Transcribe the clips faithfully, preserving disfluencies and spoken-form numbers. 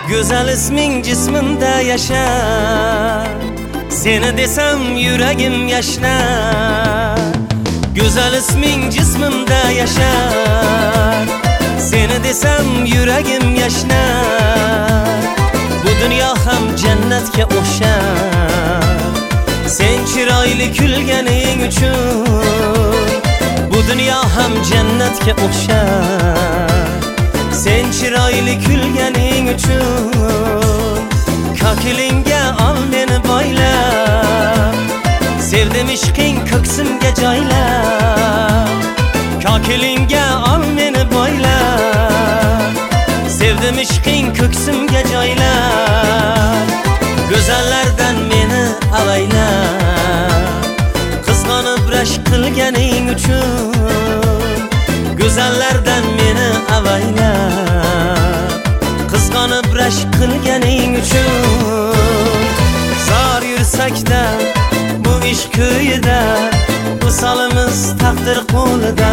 Güzel ismin cismimde yaşar, seni desem yüreğim yaşlar. Güzel ismin cismimde yaşar, seni desem yüreğim yaşlar. Bu dünya hem cennetke oxşar, sen chiroyli kulganing uchun. Bu dünya hem cennetke oxşar, sen chiroyli kulganing uchun. Kokilinga ol meni boylab, sevdim ishqing ko'ksimga joylab. Kokilinga ol meni boylab, sevdim ishqing ko'ksimga joylab. Go'zallardan meni avaylab, qizg'onib rashk qilganing uchun. Go'zallardan meni avaylab, qizg'onib rashk qilganing uchun. Zor yursakda bu ishq ko'yida, visolimiz taqdir qo'lida.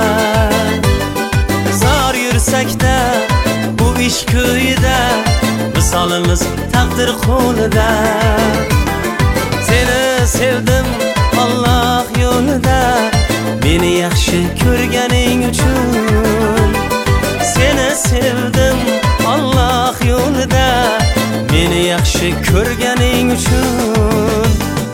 Zor yursakda bu ishq ko'yida, visolimiz taqdir qo'lida. Seni sevdim Alloh yo'lida, meni yaxshi ko'rganing uchun. Seni sevdim Alloh yo'lida, meni yaxshi ko'rganing uchun.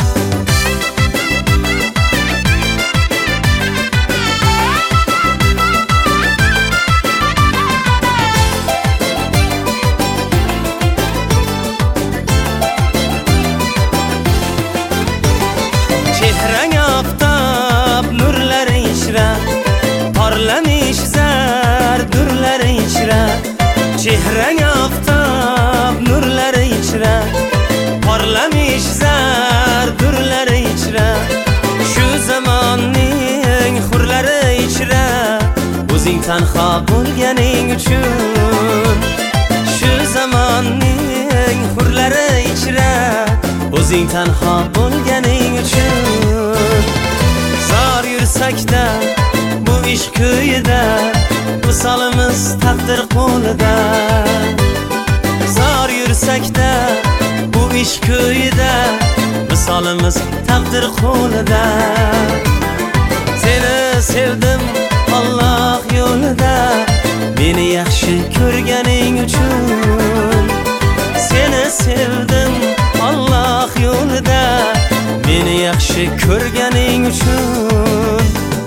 Chehrang oftob nurlari ichra, porlamish zar durlari ichra. Chehrang oftob nurlari ichra, porlamish zar durlari ichra. Shu zamonning hurlari ichra, o'zing tanho bo'lganing uchun. Shu zamonning hurlari ichra, o'zing tanho bo'lganing uchun. Zor yursakda bu ishq ko'yida, visolimiz taqdir qo'lida. Zor yursakda bu ishq ko'yida, visolimiz taqdir qo'lida. Seni sevdim Alloh yo'lida, meni yaxshi ko'rganing uchun. Seni sevdim Alloh yo'lida, meni yaxshi ko'rganing uchun.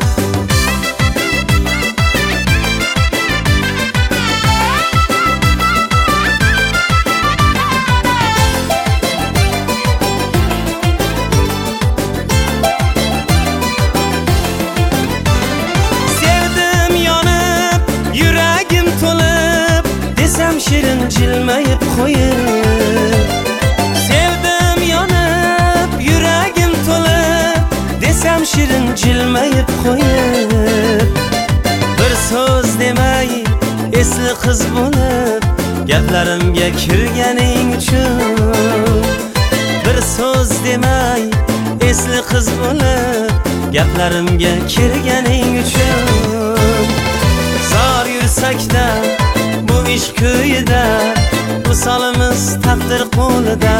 Sevdim yonib, yuragim to'lib, desam shirin jilmayib qo'yib. Sevdim yonib, yuragim to'lib, desam shirin jilmayib qo'yib. Bir so'z demay esli qiz bo'lib, gaplarimga kirganing uchun. Bir so'z demay esli qiz bo'lib, gaplarimga kirganing uchun. Zor yursakda bu ishq ko'yida, visolimiz taqdir qo'lida.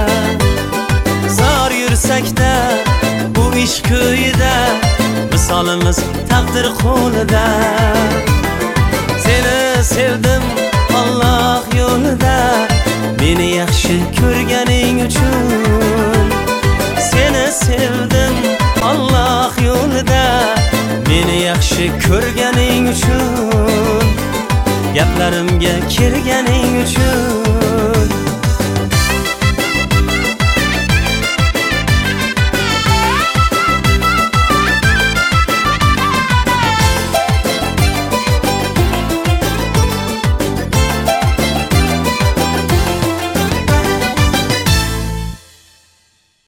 Zor yursakda bu ishq ko'yida, visolimiz taqdir qo'lida. Seni sevdim Alloh yo'lida, meni yaxshi ko'rganing uchun. Seni sevdim Alloh yo'lida, meni yaxshi ko'rganing uchun. Gaplarimga kirganing uchun.